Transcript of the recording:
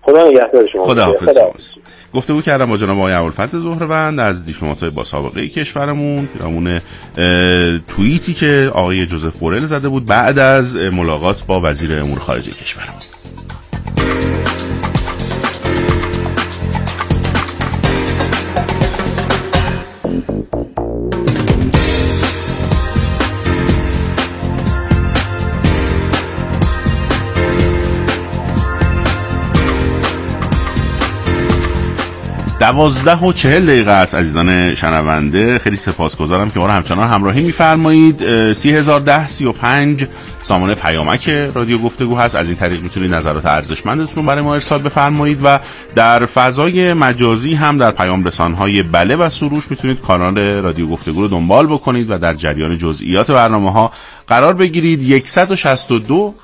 خدا نگهدار شما. خداحافظ. گفتگو کردم با جناب آقای ابوالفضل زهره‌وند از دیپلمات‌های با سابقه کشورمون پیرامون توییتی که آقای جوزف بورل زده بود بعد از ملاقات با وزیر امور خارجه کشورمون. 12:40 است عزیزان شنونده. خیلی سپاسگزارم که ما رو همچنان همراهی می‌فرمایید. 301035 سامانه پیامک رادیو گفتگو هست. از این طریق میتونید نظرات ارزشمندتون برای ما ارسال بفرمایید و در فضای مجازی هم در پیام رسان‌های بله و سروش میتونید کانال رادیو گفتگو رو دنبال بکنید و در جریان جزئیات برنامه‌ها قرار بگیرید. 162